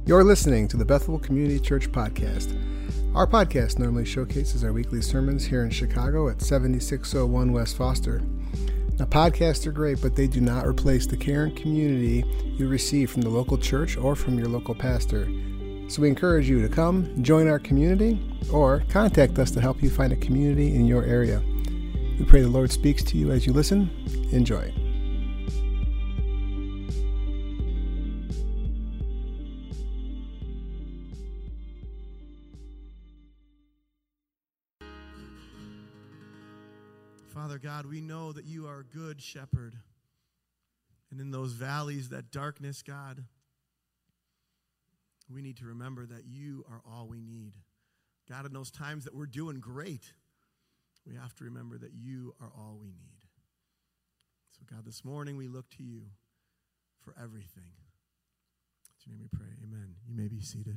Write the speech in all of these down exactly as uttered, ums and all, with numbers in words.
You're listening to the Bethel Community Church Podcast. Our podcast normally showcases our weekly sermons here in Chicago at seventy-six oh one West Foster. Now, podcasts are great, but they do not replace the care and community you receive from the local church or from your local pastor. So we encourage you to come, join our community, or contact us to help you find a community in your area. We pray the Lord speaks to you as you listen. Enjoy. Father God, we know that you are a good shepherd. And in those valleys, that darkness, God, we need to remember that you are all we need. God, in those times that we're doing great, we have to remember that you are all we need. So God, this morning we look to you for everything. In your name we pray, amen. You may be seated.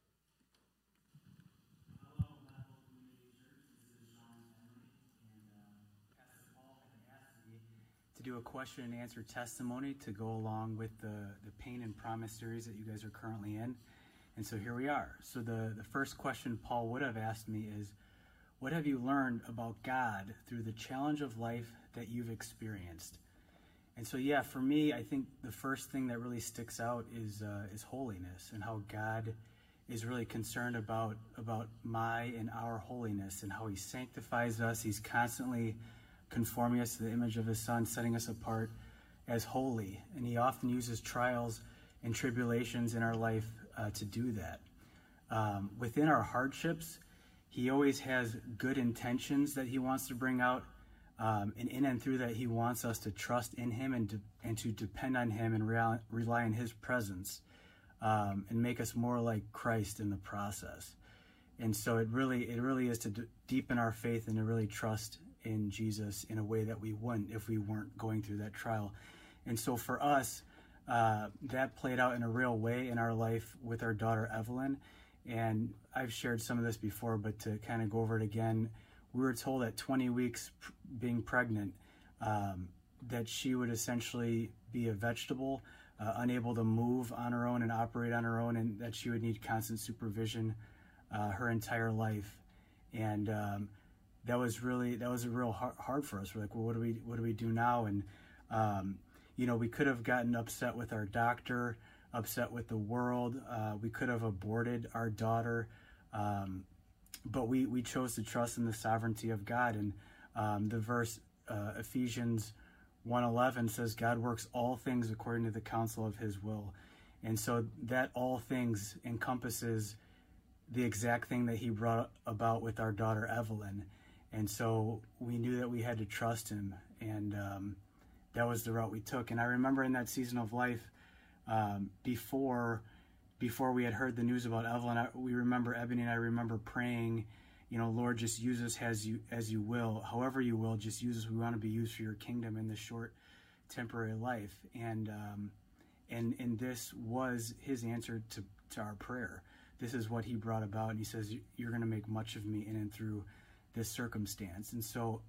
To do a question and answer testimony to go along with the, the Pain and Promise series that you guys are currently in. And so here we are. So the, the first question Paul would have asked me is, what have you learned about God through the challenge of life that you've experienced? And so, yeah, for me, I think the first thing that really sticks out is uh, is holiness and how God is really concerned about, about my and our holiness and how he sanctifies us. He's constantly conforming us to the image of his son, setting us apart as holy. And he often uses trials and tribulations in our life uh, to do that. Um, within our hardships, he always has good intentions that he wants to bring out. Um, and in and through that, he wants us to trust in him and to, and to depend on him and rely, rely on his presence um, and make us more like Christ in the process. And so it really, it really is to d- deepen our faith and to really trust in Jesus in a way that we wouldn't if we weren't going through that trial. And so for us, uh, that played out in a real way in our life with our daughter Evelyn. And I've shared some of this before, but to kind of go over it again, we were told at twenty weeks pr- being pregnant um, that she would essentially be a vegetable, uh, unable to move on her own and operate on her own, and that she would need constant supervision uh, her entire life. And um, that was really, that was a real hard, hard for us. We're like, well, what do we, what do we do now? And, um, you know, we could have gotten upset with our doctor, upset with the world. Uh, we could have aborted our daughter. Um, but we, we chose to trust in the sovereignty of God. And um, the verse, uh, Ephesians one eleven says, God works all things according to the counsel of his will. And so that all things encompasses the exact thing that he brought about with our daughter Evelyn. And so we knew that we had to trust him, and um, that was the route we took. And I remember in that season of life, um, before before we had heard the news about Evelyn, I, we remember, Ebony and I remember praying, you know, Lord, just use us as you, as you will, however you will, just use us. We want to be used for your kingdom in this short, temporary life. And um, and and this was his answer to, to our prayer. This is what he brought about, and he says, you're going to make much of me in and through this circumstance. And so,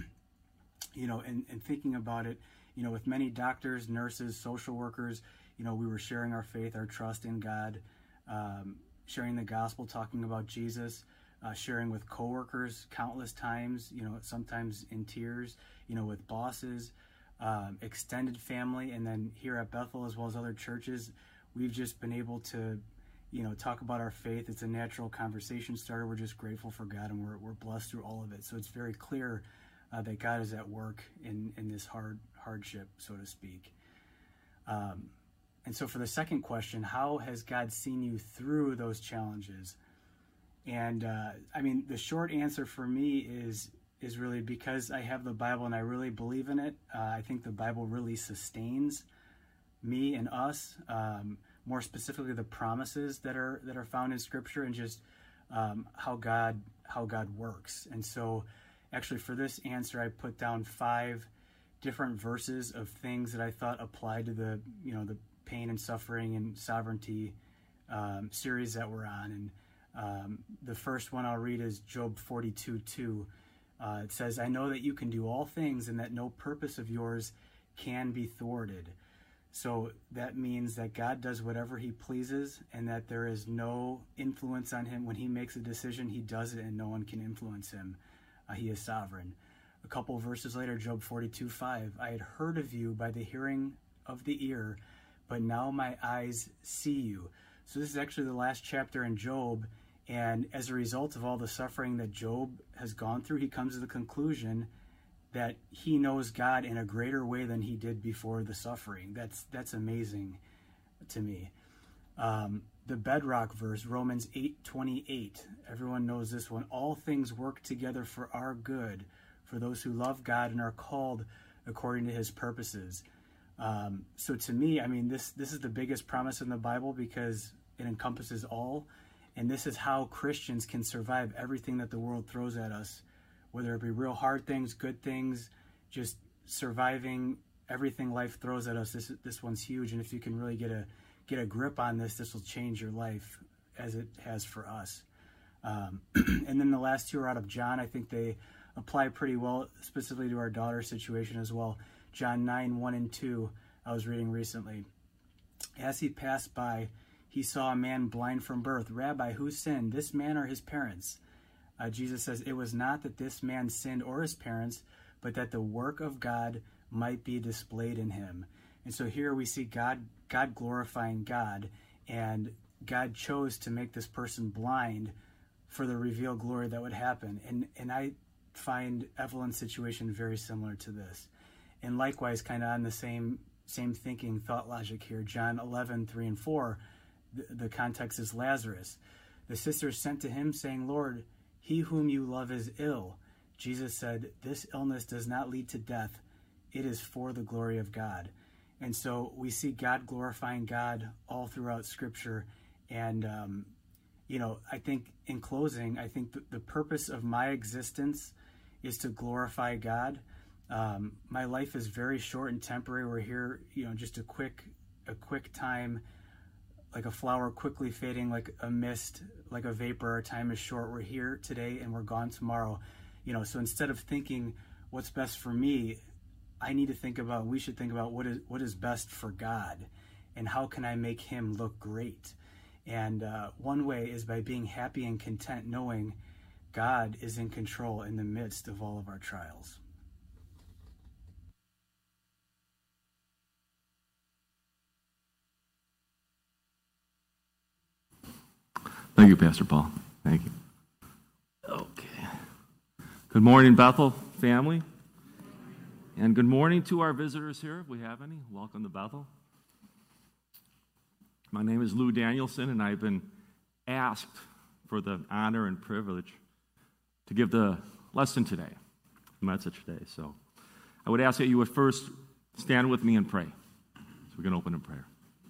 you know, and, and thinking about it, you know, with many doctors, nurses, social workers, you know, we were sharing our faith, our trust in God, um, sharing the gospel, talking about Jesus, uh, sharing with coworkers countless times, you know, sometimes in tears, you know, with bosses, um, extended family, and then here at Bethel as well as other churches, we've just been able to, you know, talk about our faith. It's a natural conversation starter. We're just grateful for God, and we're we're blessed through all of it. So it's very clear uh, that God is at work in, in this hard hardship, so to speak. Um, and so for the second question, how has God seen you through those challenges? And uh, I mean, the short answer for me is is really because I have the Bible and I really believe in it. Uh, I think the Bible really sustains me and us. Um, more specifically the promises that are that are found in Scripture, and just um, how God how God works. And so actually for this answer, I put down five different verses of things that I thought applied to the, you know, the pain and suffering and sovereignty um, series that we're on. And um, the first one I'll read is Job forty-two two. Uh, it says, I know that you can do all things and that no purpose of yours can be thwarted. So that means that God does whatever he pleases and that there is no influence on him. When he makes a decision, he does it and no one can influence him. Uh, he is sovereign. A couple verses later, Job forty-two five, I had heard of you by the hearing of the ear, but now my eyes see you. So this is actually the last chapter in Job. And as a result of all the suffering that Job has gone through, he comes to the conclusion that he knows God in a greater way than he did before the suffering. That's that's amazing to me. Um, the bedrock verse, Romans eight twenty-eight. Everyone knows this one. All things work together for our good, for those who love God and are called according to his purposes. Um, so to me, I mean, this this is the biggest promise in the Bible because it encompasses all. And this is how Christians can survive everything that the world throws at us, whether it be real hard things, good things, just surviving everything life throws at us. This this one's huge, and if you can really get a get a grip on this, this will change your life as it has for us. Um, and then the last two are out of John. I think they apply pretty well, specifically to our daughter's situation as well. John nine, one and two, I was reading recently. As he passed by, he saw a man blind from birth. Rabbi, who sinned, this man or his parents? Uh, Jesus says, it was not that this man sinned or his parents, but that the work of God might be displayed in him. And so here we see God, God glorifying God, and God chose to make this person blind for the revealed glory that would happen. And and I find Evelyn's situation very similar to this. And likewise, kind of on the same same thinking, thought logic here, John eleven, three and four, the, the context is Lazarus. The sisters sent to him saying, Lord, he whom you love is ill. Jesus said, this illness does not lead to death. It is for the glory of God. And so we see God glorifying God all throughout Scripture. And, um, you know, I think in closing, I think the, the purpose of my existence is to glorify God. Um, my life is very short and temporary. We're here, you know, just a quick, a quick time, like a flower quickly fading, like a mist, like a vapor. Our time is short. We're here today and we're gone tomorrow. You know, so instead of thinking what's best for me, I need to think about, we should think about what is what is best for God and how can I make him look great. And uh, one way is by being happy and content, knowing God is in control in the midst of all of our trials. Thank you, Pastor Paul. Thank you. Okay. Good morning, Bethel family. And good morning to our visitors here, if we have any. Welcome to Bethel. My name is Lou Danielson, and I've been asked for the honor and privilege to give the lesson today, the message today. So I would ask that you would first stand with me and pray. So we can open in prayer.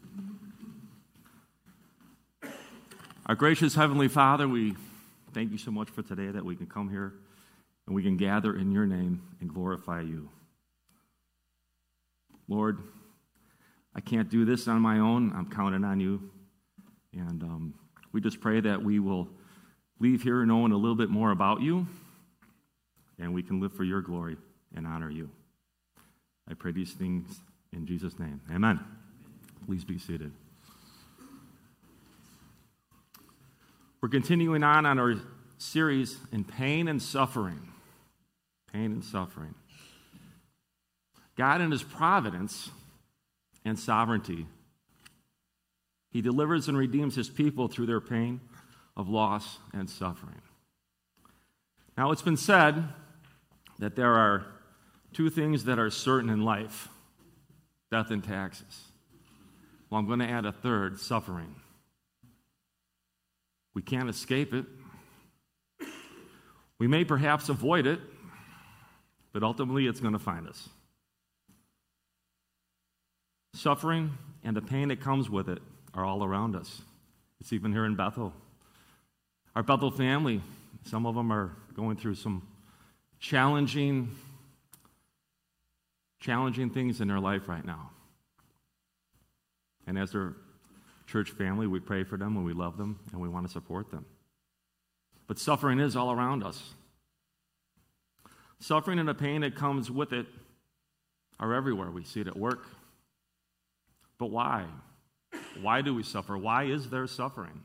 Our gracious Heavenly Father, we thank you so much for today that we can come here and we can gather in your name and glorify you. Lord, I can't do this on my own. I'm counting on you. And um, we just pray that we will leave here knowing a little bit more about you and we can live for your glory and honor you. I pray these things in Jesus' name. Amen. Please be seated. We're continuing on on our series in pain and suffering. Pain and suffering. God in his providence and sovereignty, he delivers and redeems his people through their pain of loss and suffering. Now, it's been said that there are two things that are certain in life, death and taxes. Well, I'm going to add a third, suffering. We can't escape it. We may perhaps avoid it, but ultimately it's going to find us. Suffering and the pain that comes with it are all around us. It's even here in Bethel. Our Bethel family, some of them are going through some challenging, challenging things in their life right now. And as their church family, we pray for them and we love them and we want to support them. But suffering is all around us. Suffering and the pain that comes with it are everywhere. We see it at work. But why? Why do we suffer? Why is there suffering?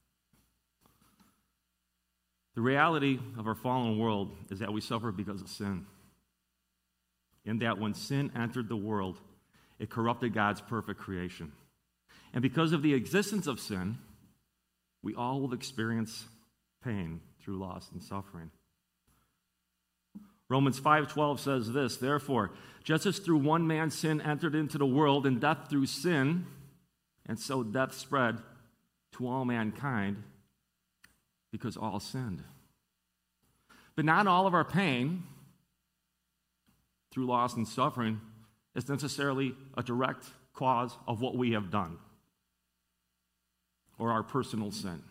The reality of our fallen world is that we suffer because of sin. In that when sin entered the world, it corrupted God's perfect creation. And because of the existence of sin, we all will experience pain through loss and suffering. Romans five twelve says this, therefore, just as through one man sin entered into the world, and death through sin, and so death spread to all mankind, because all sinned. But not all of our pain through loss and suffering is necessarily a direct cause of what we have done or our personal sin.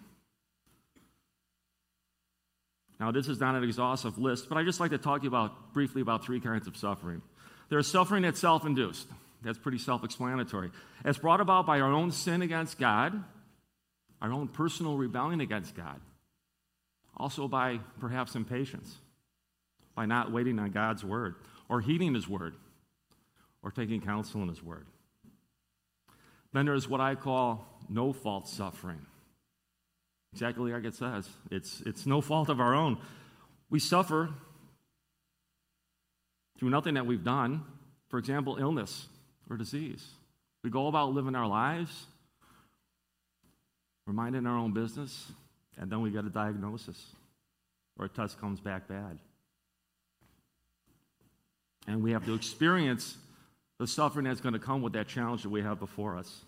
Now, this is not an exhaustive list, but I'd just like to talk to you about briefly about three kinds of suffering. There's suffering that's self-induced. That's pretty self-explanatory. It's brought about by our own sin against God, our own personal rebellion against God, also by perhaps impatience, by not waiting on God's word, or heeding his word, or taking counsel in his word. Then there's what I call no-fault suffering. Exactly like it says. It's, it's no fault of our own. We suffer through nothing that we've done. For example, illness or disease. We go about living our lives, we're minding our own business, and then we get a diagnosis or a test comes back bad. And we have to experience the suffering that's going to come with that challenge that we have before us.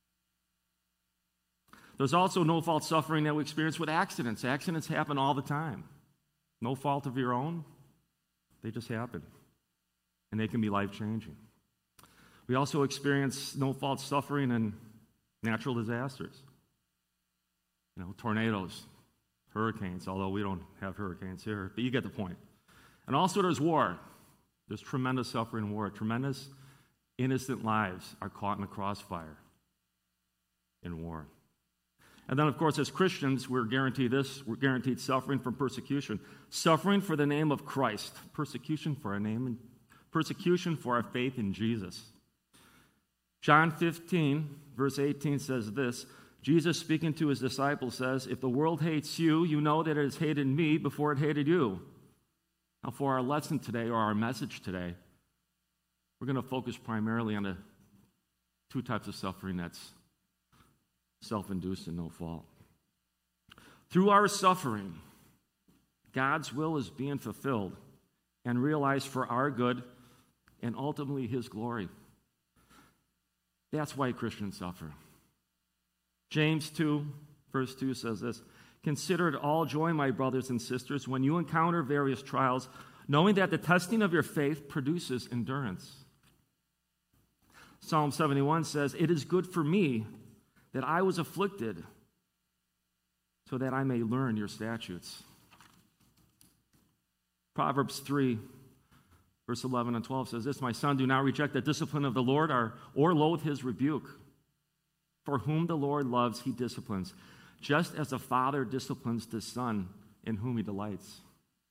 There's also no-fault suffering that we experience with accidents. Accidents happen all the time. No fault of your own. They just happen. And they can be life-changing. We also experience no-fault suffering in natural disasters. You know, tornadoes, hurricanes, although we don't have hurricanes here, but you get the point. And also there's war. There's tremendous suffering in war. Tremendous innocent lives are caught in the crossfire in war. And then, of course, as Christians, we're guaranteed this. We're guaranteed suffering from persecution. Suffering for the name of Christ. Persecution for our name and persecution for our faith in Jesus. John fifteen, verse eighteen says this. Jesus, speaking to his disciples, says, if the world hates you, you know that it has hated me before it hated you. Now, for our lesson today, or our message today, we're going to focus primarily on the two types of suffering that's self-induced and no fault. Through our suffering, God's will is being fulfilled and realized for our good and ultimately his glory. That's why Christians suffer. James two, verse two says this, consider it all joy, my brothers and sisters, when you encounter various trials, knowing that the testing of your faith produces endurance. Psalm seventy-one says, it is good for me that I was afflicted so that I may learn your statutes. Proverbs three, verse eleven and twelve says this, my son, do not reject the discipline of the Lord or, or loathe his rebuke. For whom the Lord loves, he disciplines, just as a father disciplines the son in whom he delights.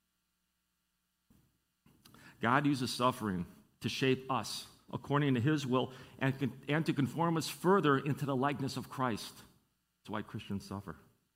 God uses suffering to shape us according to his will and, and to conform us further into the likeness of Christ. That's why Christians suffer.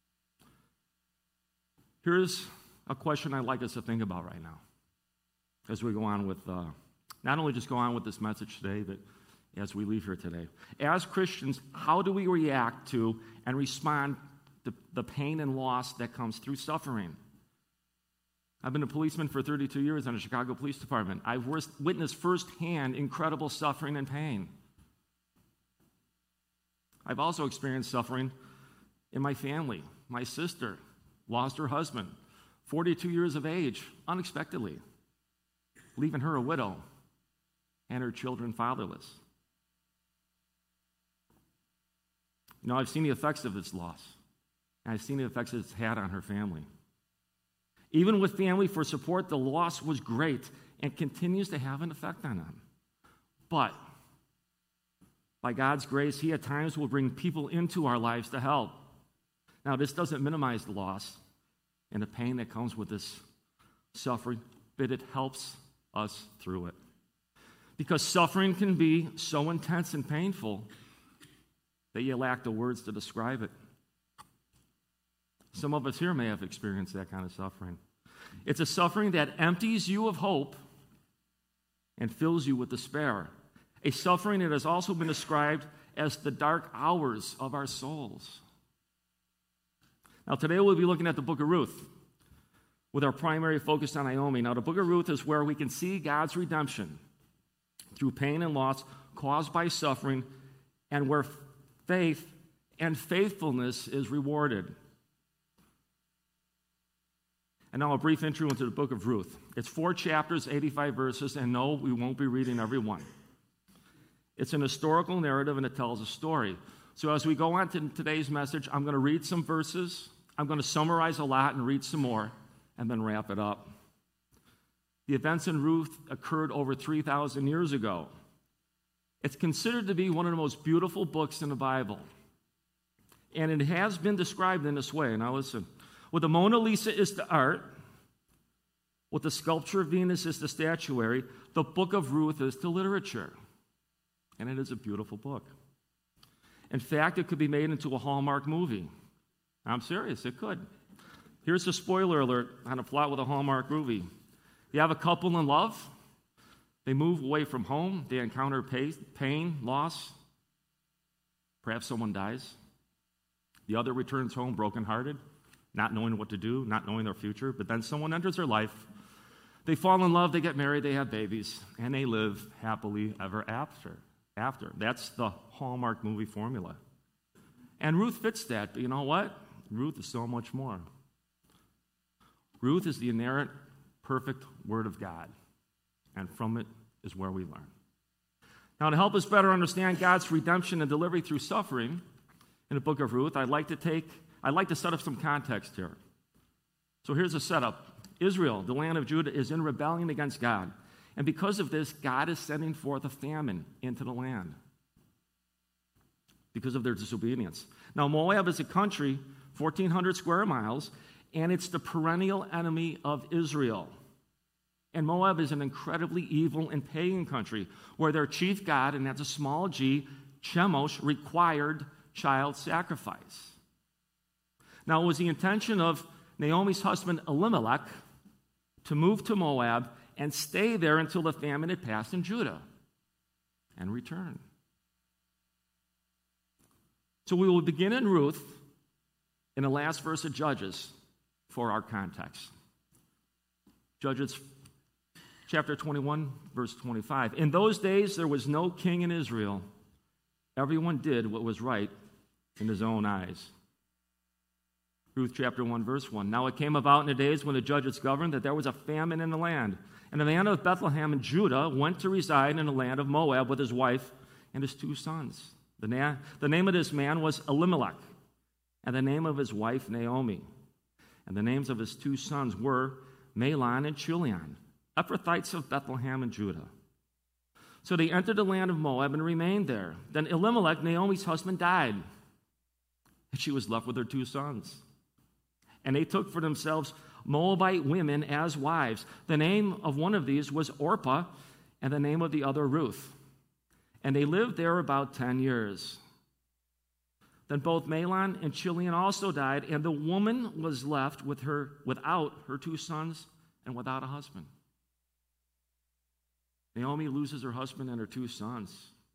Here's a question I'd like us to think about right now as we go on with, uh, not only just go on with this message today, but as we leave here today. As Christians, how do we react to and respond to the pain and loss that comes through suffering? I've been a policeman for thirty-two years in the Chicago Police Department. I've witnessed firsthand incredible suffering and pain. I've also experienced suffering in my family. My sister lost her husband, forty-two years of age, unexpectedly, leaving her a widow and her children fatherless. You know, I've seen the effects of this loss, and I've seen the effects it's had on her family. Even with family for support, the loss was great and continues to have an effect on them. But by God's grace, he at times will bring people into our lives to help. Now, this doesn't minimize the loss and the pain that comes with this suffering, but it helps us through it. Because suffering can be so intense and painful that you lack the words to describe it. Some of us here may have experienced that kind of suffering. It's a suffering that empties you of hope and fills you with despair. A suffering that has also been described as the dark hours of our souls. Now, today we'll be looking at the book of Ruth with our primary focus on Naomi. Now, the book of Ruth is where we can see God's redemption through pain and loss caused by suffering, and where faith and faithfulness is rewarded. And now a brief intro into the book of Ruth. It's four chapters, eighty-five verses, and no, we won't be reading every one. It's an historical narrative, and it tells a story. So as we go on to today's message, I'm going to read some verses, I'm going to summarize a lot and read some more, and then wrap it up. The events in Ruth occurred over three thousand years ago. It's considered to be one of the most beautiful books in the Bible. And it has been described in this way. Now listen, what the Mona Lisa is to art, what the sculpture of Venus is to statuary, the book of Ruth is to literature. And it is a beautiful book. In fact, it could be made into a Hallmark movie. I'm serious, it could. Here's a spoiler alert on a plot with a Hallmark movie. You have a couple in love. They move away from home. They encounter pain, loss. Perhaps someone dies. The other returns home brokenhearted, not knowing what to do, not knowing their future. But then someone enters their life. They fall in love. They get married. They have babies. And they live happily ever after. After. That's the Hallmark movie formula. And Ruth fits that. But you know what? Ruth is so much more. Ruth is the inerrant, perfect Word of God. And from it is where we learn. Now, to help us better understand God's redemption and delivery through suffering in the book of Ruth, I'd like to take, I'd like to set up some context here. So here's a setup. Israel, the land of Judah, is in rebellion against God. And because of this, God is sending forth a famine into the land because of their disobedience. Now, Moab is a country, fourteen hundred square miles, and it's the perennial enemy of Israel. And Moab is an incredibly evil and pagan country where their chief god, and that's a small g, Chemosh, required child sacrifice. Now, it was the intention of Naomi's husband Elimelech to move to Moab and stay there until the famine had passed in Judah and return. So we will begin in Ruth in the last verse of Judges for our context. Judges chapter twenty-one, verse twenty-five. In those days there was no king in Israel. Everyone did what was right in his own eyes. Ruth chapter one, verse one. Now it came about in the days when the judges governed that there was a famine in the land. And the man of Bethlehem in Judah went to reside in the land of Moab with his wife and his two sons. The, na- the name of this man was Elimelech, and the name of his wife Naomi. And the names of his two sons were Mahlon and Chilion, Ephrathites of Bethlehem and Judah. So they entered the land of Moab and remained there. Then Elimelech, Naomi's husband, died, and she was left with her two sons. And they took for themselves Moabite women as wives. The name of one of these was Orpah, and the name of the other Ruth. And they lived there about ten years. Then both Mahlon and Chilion also died, and the woman was left with her without her two sons and without a husband. Naomi loses her husband and her two sons.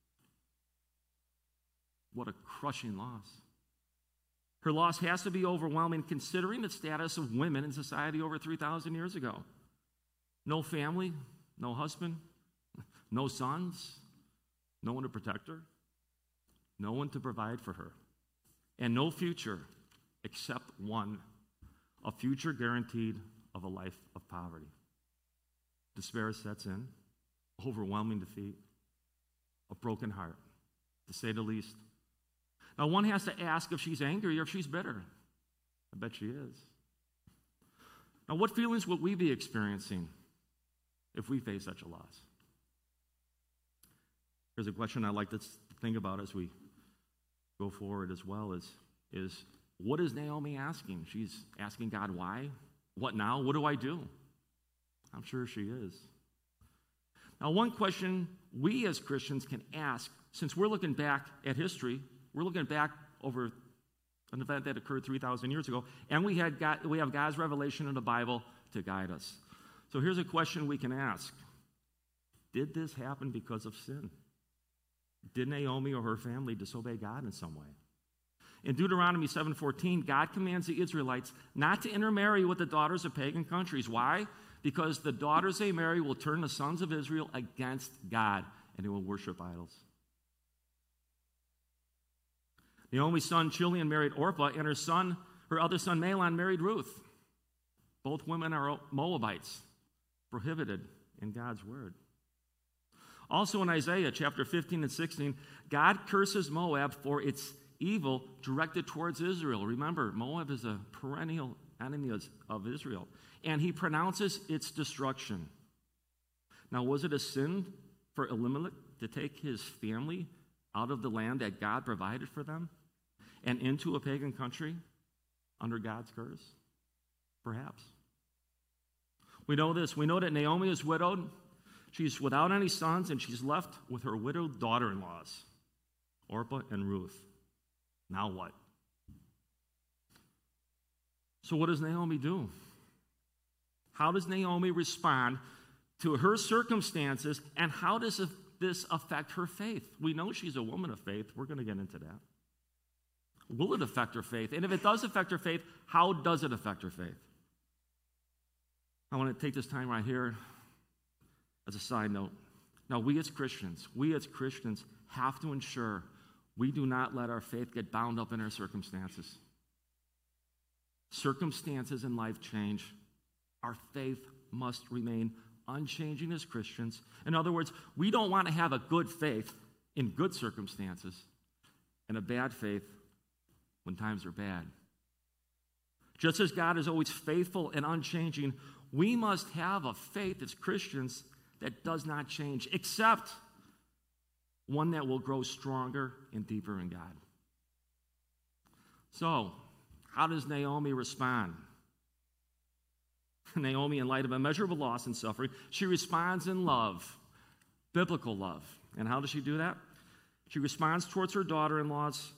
What a crushing loss. Her loss has to be overwhelming considering the status of women in society over three thousand years ago. No family, no husband, no sons, no one to protect her, no one to provide for her, and no future except one, a future guaranteed of a life of poverty. Despair sets in, overwhelming defeat, a broken heart, to say the least. Now, one has to ask if she's angry or if she's bitter. I bet she is. Now, what feelings would we be experiencing if we face such a loss? Here's a question I'd like to think about as we go forward as well is, is what is Naomi asking? She's asking God, why? What now? What do I do? I'm sure she is. Now, one question we as Christians can ask, since we're looking back at history, We're looking back over an event that occurred three thousand years ago, and we, had God, we have God's revelation in the Bible to guide us. So here's a question we can ask. Did this happen because of sin? Did Naomi or her family disobey God in some way? In Deuteronomy seven fourteen, God commands the Israelites not to intermarry with the daughters of pagan countries. Why? Because the daughters they marry will turn the sons of Israel against God, and they will worship idols. Naomi's son Chilion married Orpah, and her son, her other son Mahlon married Ruth. Both women are Moabites, prohibited in God's word. Also in Isaiah chapter fifteen and sixteen, God curses Moab for its evil directed towards Israel. Remember, Moab is a perennial enemy of Israel, and he pronounces its destruction. Now, was it a sin for Elimelech to take his family out of the land that God provided for them and into a pagan country under God's curse? Perhaps. We know this. We know that Naomi is widowed. She's without any sons, and she's left with her widowed daughter-in-laws, Orpah and Ruth. Now what? So what does Naomi do? How does Naomi respond to her circumstances, and how does this affect her faith? We know she's a woman of faith. We're going to get into that. Will it affect her faith? And if it does affect her faith, how does it affect her faith? I want to take this time right here as a side note. Now, we as Christians, we as Christians have to ensure we do not let our faith get bound up in our circumstances. Circumstances in life change. Our faith must remain unchanging as Christians. In other words, we don't want to have a good faith in good circumstances and a bad faith when times are bad. Just as God is always faithful and unchanging, we must have a faith as Christians that does not change, except one that will grow stronger and deeper in God. So, how does Naomi respond? Naomi, in light of immeasurable loss and suffering, she responds in love, biblical love. And how does she do that? She responds towards her daughter-in-laws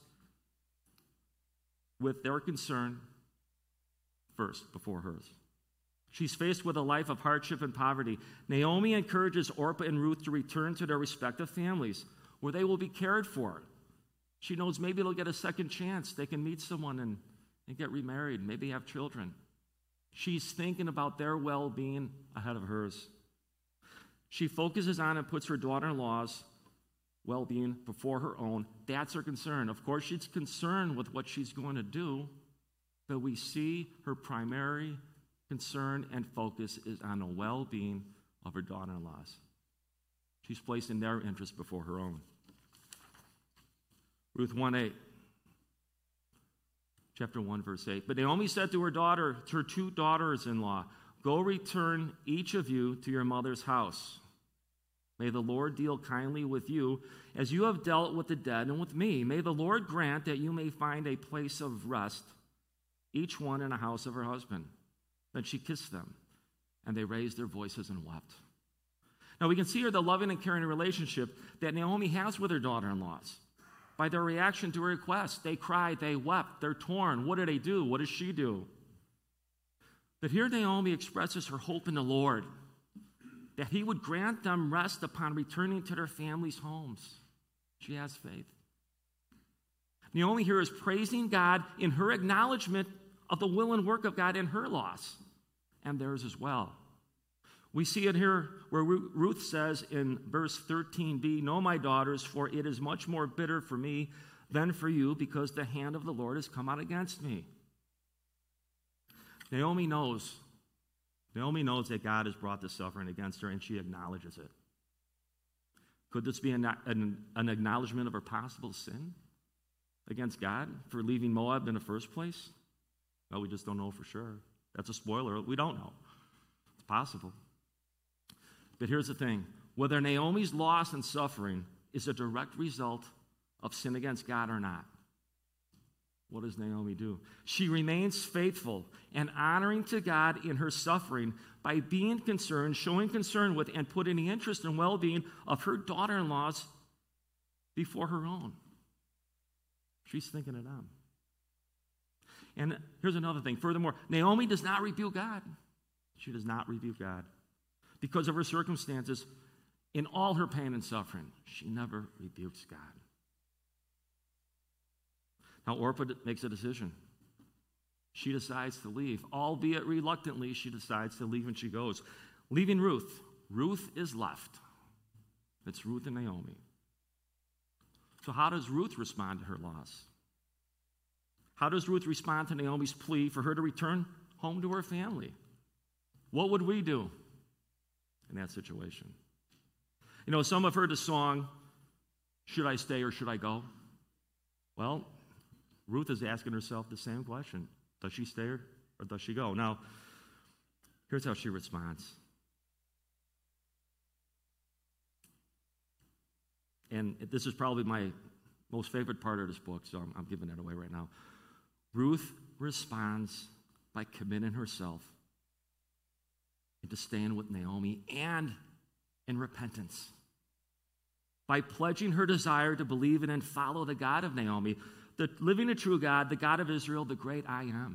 with their concern first before hers. She's faced with a life of hardship and poverty. Naomi encourages Orpah and Ruth to return to their respective families where they will be cared for. She knows maybe they'll get a second chance. They can meet someone and, and get remarried, maybe have children. She's thinking about their well-being ahead of hers. She focuses on and puts her daughter-in-law's well-being before her own. That's her concern. Of course, she's concerned with what she's going to do, but we see her primary concern and focus is on the well-being of her daughter-in-laws. She's placing their interest before her own. Ruth one eight. Chapter one, verse eight. But Naomi said to her daughter, to her two daughters-in-law, "Go return each of you to your mother's house. May the Lord deal kindly with you as you have dealt with the dead and with me. May the Lord grant that you may find a place of rest, each one in the house of her husband." Then she kissed them, and they raised their voices and wept. Now we can see here the loving and caring relationship that Naomi has with her daughter-in-laws. By their reaction to her request, they cried, they wept, they're torn. What do they do? What does she do? But here Naomi expresses her hope in the Lord, that he would grant them rest upon returning to their families' homes. She has faith. Naomi here is praising God in her acknowledgement of the will and work of God in her loss, and theirs as well. We see it here where Ruth says in verse thirteen b, "Know, my daughters, for it is much more bitter for me than for you, because the hand of the Lord has come out against me." Naomi knows. Naomi knows that God has brought this suffering against her, and she acknowledges it. Could this be an, an, an acknowledgement of her possible sin against God for leaving Moab in the first place? Well, we just don't know for sure. That's a spoiler. We don't know. It's possible. But here's the thing. Whether Naomi's loss and suffering is a direct result of sin against God or not, what does Naomi do? She remains faithful and honoring to God in her suffering by being concerned, showing concern with, and putting the interest and well-being of her daughter-in-laws before her own. She's thinking of them. And here's another thing. Furthermore, Naomi does not rebuke God. She does not rebuke God. Because of her circumstances, in all her pain and suffering, she never rebukes God. Now, Orpah makes a decision. She decides to leave. Albeit reluctantly, she decides to leave and she goes. Leaving Ruth. Ruth is left. It's Ruth and Naomi. So how does Ruth respond to her loss? How does Ruth respond to Naomi's plea for her to return home to her family? What would we do in that situation? You know, some have heard the song, "Should I stay or should I go?" Well, Ruth is asking herself the same question. Does she stay or does she go? Now, here's how she responds. And this is probably my most favorite part of this book, so I'm, I'm giving that away right now. Ruth responds by committing herself into staying with Naomi and in repentance. By pledging her desire to believe in and follow the God of Naomi, the living and true God, the God of Israel, the great I am.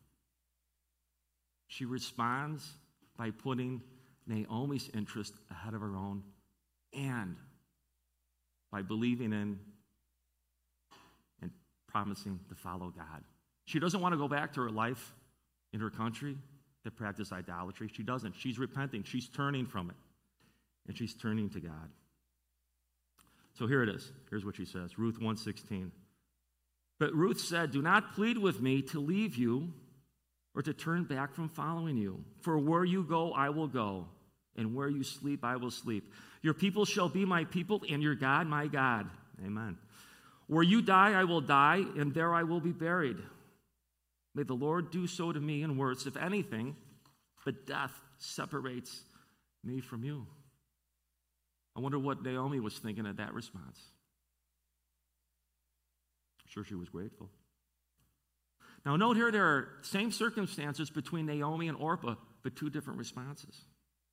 She responds by putting Naomi's interest ahead of her own and by believing in and promising to follow God. She doesn't want to go back to her life in her country that practiced idolatry. She doesn't. She's repenting. She's turning from it. And she's turning to God. So here it is. Here's what she says. Ruth one sixteen. But Ruth said, "Do not plead with me to leave you or to turn back from following you. For where you go, I will go, and where you sleep, I will sleep. Your people shall be my people, and your God, my God." Amen. "Where you die, I will die, and there I will be buried. May the Lord do so to me and worse, if anything, but death separates me from you." I wonder what Naomi was thinking at that response. I'm sure she was grateful. Now note here there are same circumstances between Naomi and Orpah, but two different responses.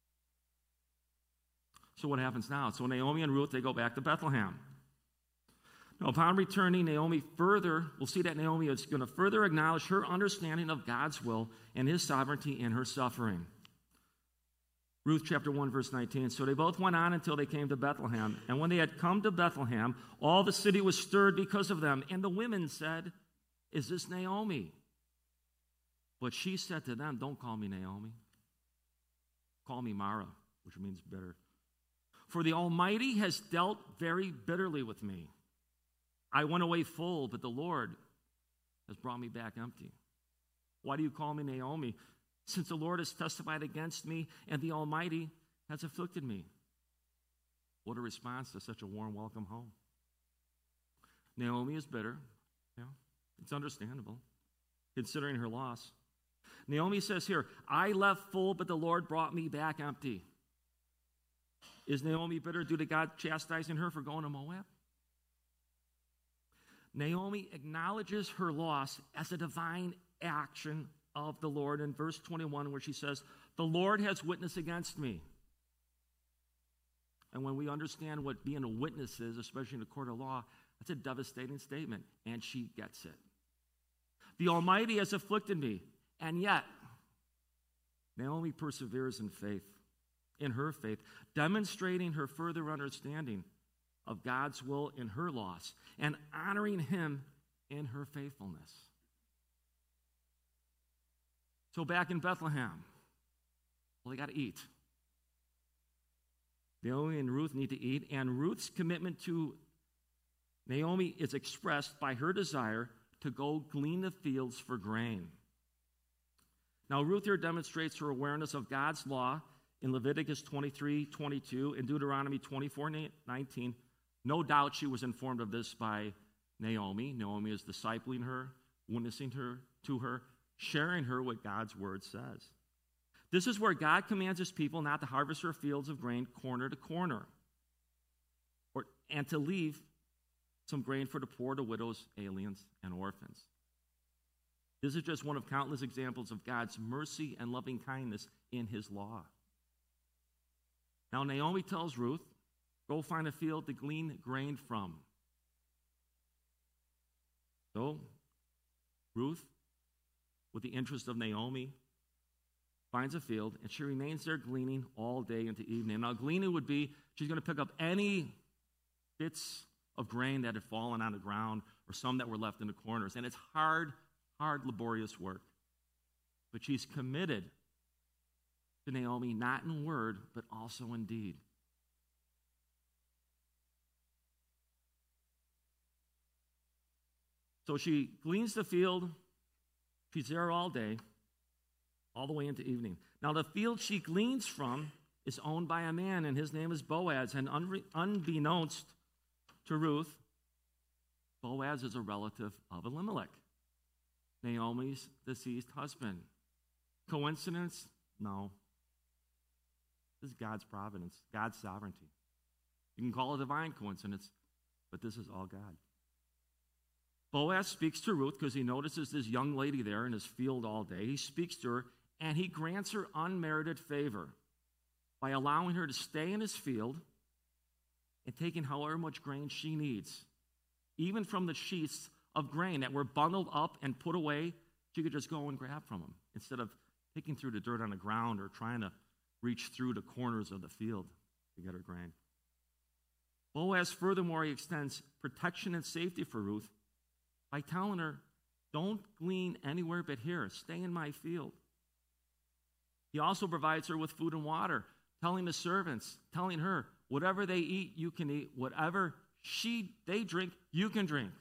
So what happens now? So Naomi and Ruth, they go back to Bethlehem. Now, upon returning, Naomi further, we'll see that Naomi is going to further acknowledge her understanding of God's will and his sovereignty in her suffering. Ruth chapter one, verse nineteen. So they both went on until they came to Bethlehem. And when they had come to Bethlehem, all the city was stirred because of them. And the women said, "Is this Naomi?" But she said to them, "Don't call me Naomi. Call me Mara," which means bitter. "For the Almighty has dealt very bitterly with me. I went away full, but the Lord has brought me back empty. Why do you call me Naomi? Since the Lord has testified against me, and the Almighty has afflicted me." What a response to such a warm welcome home. Naomi is bitter. Yeah, it's understandable, considering her loss. Naomi says here, "I left full, but the Lord brought me back empty." Is Naomi bitter due to God chastising her for going to Moab? Naomi acknowledges her loss as a divine action of the Lord in verse twenty-one, where she says, "The Lord has witnessed against me." And when we understand what being a witness is, especially in the court of law, that's a devastating statement, and she gets it. "The Almighty has afflicted me," and yet Naomi perseveres in faith, in her faith, demonstrating her further understanding of God's will in her loss and honoring him in her faithfulness. So back in Bethlehem, well, they got to eat. Naomi and Ruth need to eat, and Ruth's commitment to Naomi is expressed by her desire to go glean the fields for grain. Now, Ruth here demonstrates her awareness of God's law in Leviticus twenty-three twenty-two and Deuteronomy twenty-four nineteen. No doubt she was informed of this by Naomi. Naomi is discipling her, witnessing her to her, sharing her what God's word says. This is where God commands his people not to harvest their fields of grain corner to corner, or, and to leave some grain for the poor, the widows, aliens, and orphans. This is just one of countless examples of God's mercy and loving kindness in his law. Now Naomi tells Ruth, "Go find a field to glean grain from." So, Ruth, with the interest of Naomi, finds a field, and she remains there gleaning all day into evening. Now, gleaning would be she's going to pick up any bits of grain that had fallen on the ground or some that were left in the corners. And it's hard, hard, laborious work. But she's committed to Naomi, not in word, but also in deed. So she gleans the field. She's there all day, all the way into evening. Now, the field she gleans from is owned by a man, and his name is Boaz. And unre- unbeknownst to Ruth, Boaz is a relative of Elimelech, Naomi's deceased husband. Coincidence? No. This is God's providence, God's sovereignty. You can call it a divine coincidence, but this is all God. Boaz speaks to Ruth because he notices this young lady there in his field all day. He speaks to her, and he grants her unmerited favor by allowing her to stay in his field and taking however much grain she needs. Even from the sheets of grain that were bundled up and put away, she could just go and grab from them instead of picking through the dirt on the ground or trying to reach through the corners of the field to get her grain. Boaz, furthermore, he extends protection and safety for Ruth by telling her, don't glean anywhere but here. Stay in my field. He also provides her with food and water, telling the servants, telling her, whatever they eat, you can eat. Whatever she they drink, you can drink.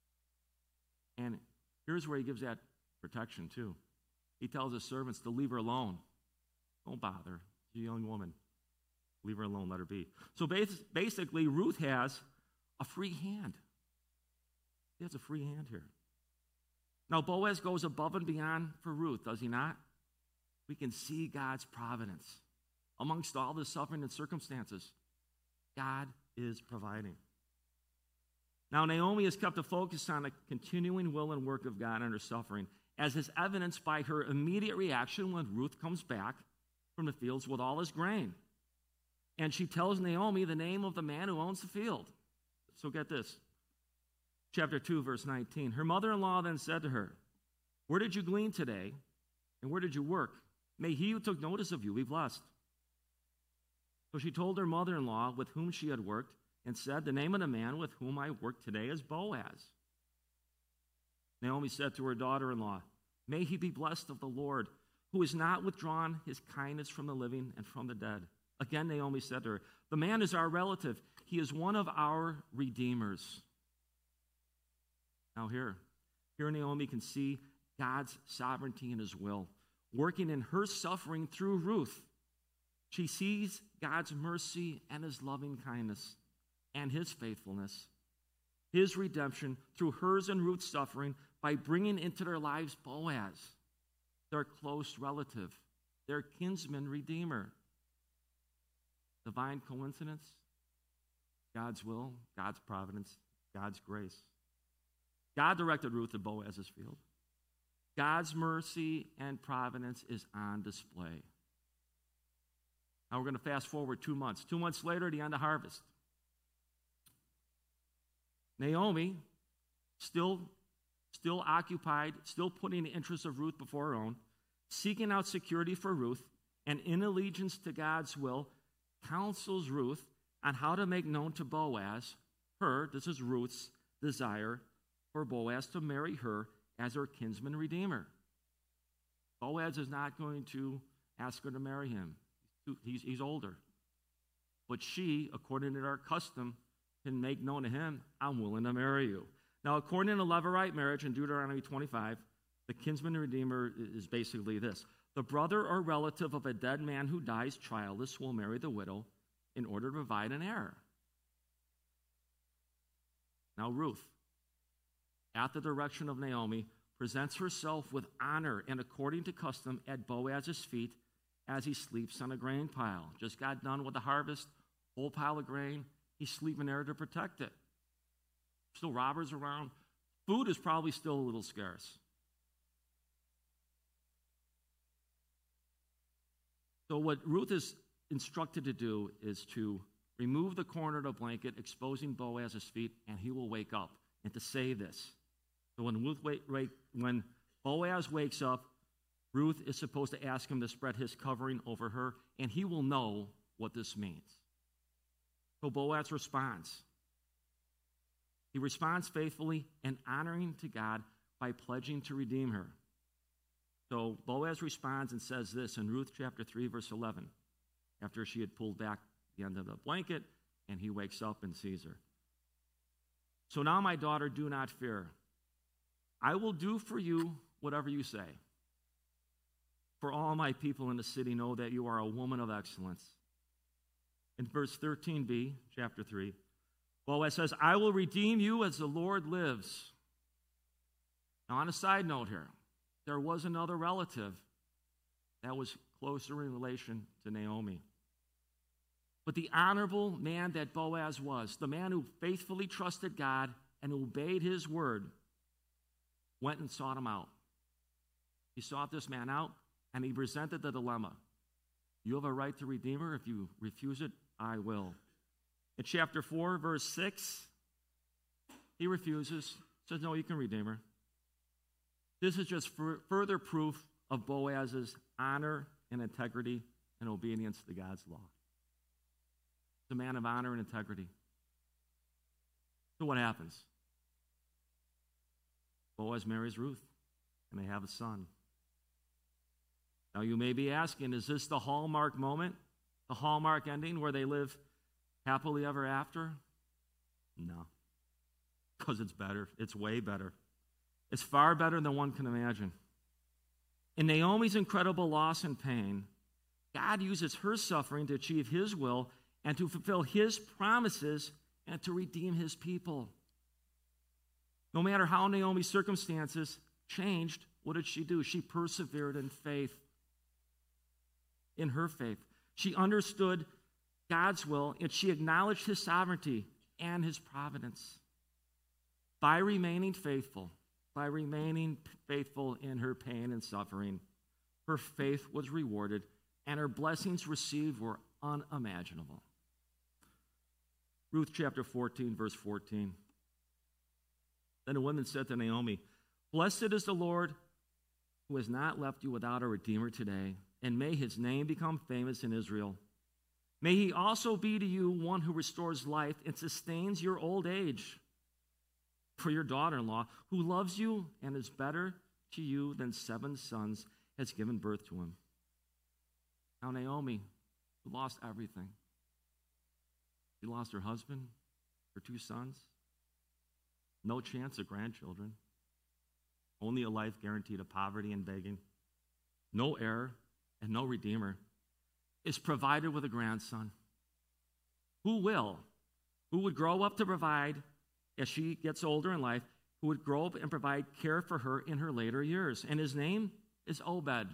And here's where he gives that protection, too. He tells his servants to leave her alone. Don't bother. She's a young woman. Leave her alone. Let her be. So basically, Ruth has a free hand. He has a free hand here. Now, Boaz goes above and beyond for Ruth, does he not? We can see God's providence. Amongst all the suffering and circumstances, God is providing. Now, Naomi has kept a focus on the continuing will and work of God under suffering, as is evidenced by her immediate reaction when Ruth comes back from the fields with all his grain. And she tells Naomi the name of the man who owns the field. So get this. Chapter two, verse nineteen. Her mother-in-law then said to her, where did you glean today, and where did you work? May he who took notice of you be blessed. So she told her mother-in-law with whom she had worked, and said, the name of the man with whom I work today is Boaz. Naomi said to her daughter-in-law, may he be blessed of the Lord, who has not withdrawn his kindness from the living and from the dead. Again, Naomi said to her, the man is our relative. He is one of our redeemers. Now here, here Naomi can see God's sovereignty and his will, working in her suffering through Ruth. She sees God's mercy and his loving kindness and his faithfulness, his redemption through hers and Ruth's suffering by bringing into their lives Boaz, their close relative, their kinsman redeemer. Divine coincidence? God's will, God's providence, God's grace. God directed Ruth to Boaz's field. God's mercy and providence is on display. Now we're going to fast forward two months. Two months later, the end of harvest. Naomi, still, still occupied, still putting the interests of Ruth before her own, seeking out security for Ruth, and in allegiance to God's will, counsels Ruth on how to make known to Boaz her, this is Ruth's desire, for Boaz to marry her as her kinsman redeemer. Boaz is not going to ask her to marry him. He's, he's older. But she, according to our custom, can make known to him, I'm willing to marry you. Now, according to Levirate marriage in Deuteronomy twenty-five, the kinsman redeemer is basically this. The brother or relative of a dead man who dies childless will marry the widow in order to provide an heir. Now, Ruth, at the direction of Naomi, presents herself with honor and according to custom at Boaz's feet as he sleeps on a grain pile. Just got done with the harvest, whole pile of grain. He's sleeping there to protect it. Still robbers around. Food is probably still a little scarce. So what Ruth is instructed to do is to remove the corner of the blanket, exposing Boaz's feet, and he will wake up. And to say this, So when Ruth wake, wake, when Boaz wakes up, Ruth is supposed to ask him to spread his covering over her, and he will know what this means. So Boaz responds. He responds faithfully and honoring to God by pledging to redeem her. So Boaz responds and says this in Ruth chapter three, verse eleven, after she had pulled back the end of the blanket, and he wakes up and sees her. So now, my daughter, do not fear. I will do for you whatever you say. For all my people in the city know that you are a woman of excellence. In verse thirteen b, chapter three, Boaz says, I will redeem you as the Lord lives. Now, on a side note here, there was another relative that was closer in relation to Naomi. But the honorable man that Boaz was, the man who faithfully trusted God and obeyed his word, went and sought him out. He sought this man out, and he presented the dilemma. You have a right to redeem her. If you refuse it, I will. In chapter four, verse six, he refuses, says, no, you can redeem her. This is just for further proof of Boaz's honor and integrity and obedience to God's law. He's a man of honor and integrity. So what happens? Boaz marries Ruth, and they have a son. Now you may be asking, is this the Hallmark moment? The Hallmark ending where they live happily ever after? No. Because it's better. It's way better. It's far better than one can imagine. In Naomi's incredible loss and pain, God uses her suffering to achieve his will and to fulfill his promises and to redeem his people. No matter how Naomi's circumstances changed, what did she do? She persevered in faith. In her faith. She understood God's will, and she acknowledged his sovereignty and his providence. By remaining faithful, by remaining faithful in her pain and suffering, her faith was rewarded, and her blessings received were unimaginable. Ruth chapter fourteen, verse fourteen. Then the woman said to Naomi, Blessed is the Lord who has not left you without a redeemer today, and may his name become famous in Israel. May he also be to you one who restores life and sustains your old age. For your daughter-in-law, who loves you and is better to you than seven sons, has given birth to him. Now Naomi, who lost everything, she lost her husband, her two sons, no chance of grandchildren, only a life guaranteed of poverty and begging, no heir and no redeemer, is provided with a grandson. Who will, who would grow up to provide as she gets older in life, who would grow up and provide care for her in her later years. And his name is Obed.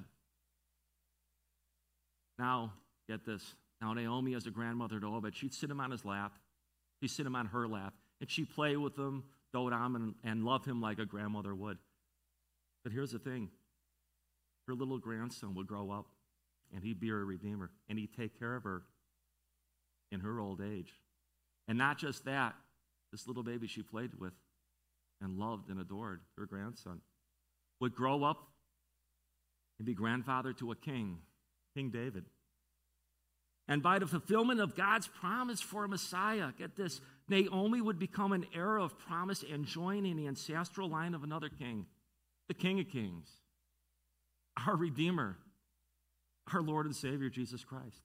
Now, get this. Now, Naomi, as a grandmother to Obed, she'd sit him on his lap. She'd sit him on her lap. And she'd play with him, dote on him, and, and love him like a grandmother would. But here's the thing. Her little grandson would grow up, and he'd be her redeemer, and he'd take care of her in her old age. And not just that, this little baby she played with and loved and adored, her grandson, would grow up and be grandfather to a king, King David. And by the fulfillment of God's promise for a Messiah, get this, Naomi would become an heir of promise and join in the ancestral line of another king, the King of Kings, our Redeemer, our Lord and Savior, Jesus Christ.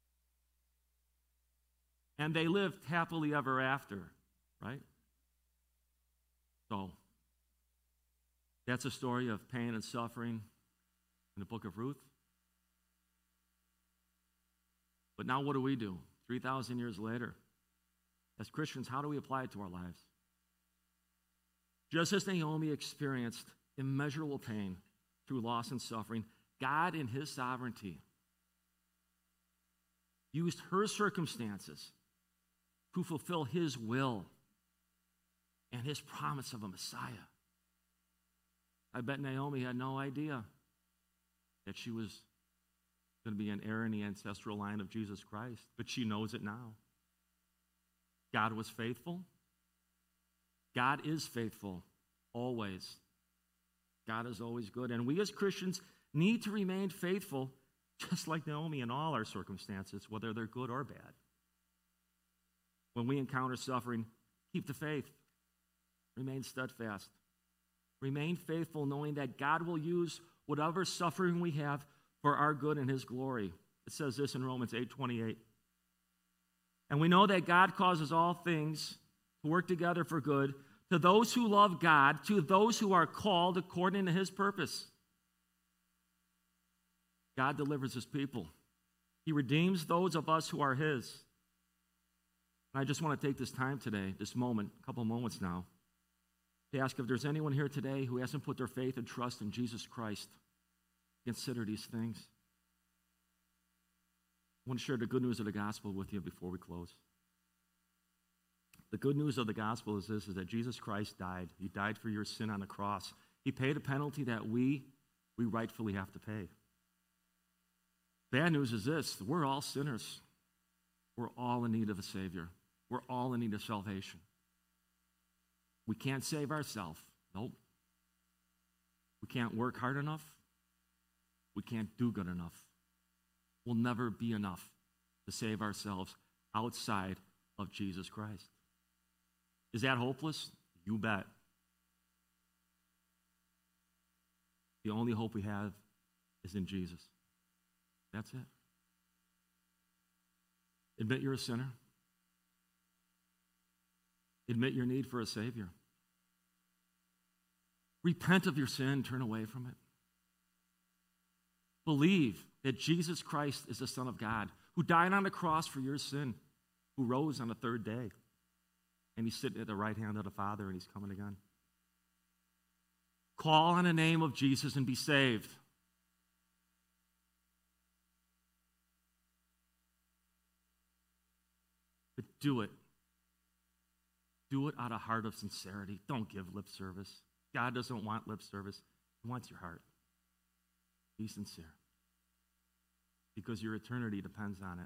And they lived happily ever after, right? So, that's a story of pain and suffering in the book of Ruth. But now what do we do? three thousand years later, as Christians, how do we apply it to our lives? Just as Naomi experienced immeasurable pain through loss and suffering, God in his sovereignty used her circumstances to fulfill his will and his promise of a Messiah. I bet Naomi had no idea that she was going to be an heir in the ancestral line of Jesus Christ, but she knows it now. God was faithful. God is faithful always. God is always good. And we as Christians need to remain faithful, just like Naomi, in all our circumstances, whether they're good or bad. When we encounter suffering, keep the faith. Remain steadfast. Remain faithful, knowing that God will use whatever suffering we have for our good and his glory. It says this in Romans eight twenty-eight. And we know that God causes all things to work together for good to those who love God, to those who are called according to his purpose. God delivers his people. He redeems those of us who are his. And I just want to take this time today, this moment, a couple moments now, to ask if there's anyone here today who hasn't put their faith and trust in Jesus Christ. Consider these things. I want to share the good news of the gospel with you before we close. The good news of the gospel is this, is that Jesus Christ died. He died for your sin on the cross. He paid a penalty that we, we rightfully have to pay. Bad news is this, we're all sinners. We're all in need of a Savior. We're all in need of salvation. We can't save ourselves. Nope. We can't work hard enough. We can't do good enough. We'll never be enough to save ourselves outside of Jesus Christ. Is that hopeless? You bet. The only hope we have is in Jesus. That's it. Admit you're a sinner. Admit your need for a Savior. Repent of your sin, turn away from it. Believe that Jesus Christ is the Son of God, who died on the cross for your sin, who rose on the third day. And he's sitting at the right hand of the Father, and he's coming again. Call on the name of Jesus and be saved. But do it. Do it out of heart of sincerity. Don't give lip service. God doesn't want lip service. He wants your heart. Be sincere. Because your eternity depends on it.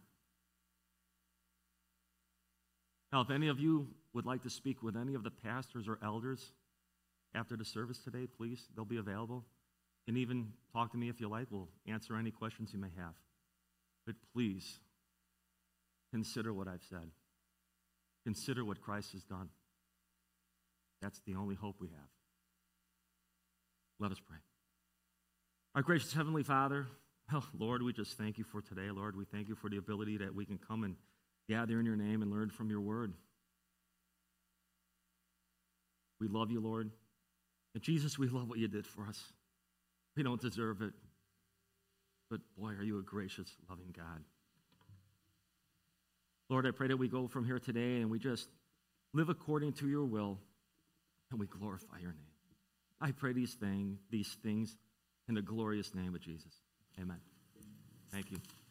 Now, if any of you would like to speak with any of the pastors or elders after the service today, please, they'll be available. And even talk to me if you like. We'll answer any questions you may have. But please, consider what I've said. Consider what Christ has done. That's the only hope we have. Let us pray. Our gracious Heavenly Father, oh, Lord, we just thank you for today, Lord. We thank you for the ability that we can come and gather in your name and learn from your word. We love you, Lord. And Jesus, we love what you did for us. We don't deserve it. But boy, are you a gracious, loving God. Lord, I pray that we go from here today and we just live according to your will and we glorify your name. I pray these things, these things in the glorious name of Jesus. Amen. Thank you.